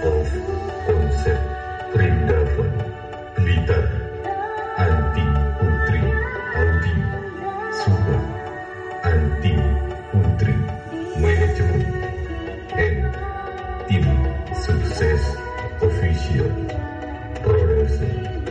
of Konsep Perindavan Blitar, Anti Putri Audi Suba, Anti Putri Manajemen, and Tim Sukses Official Production.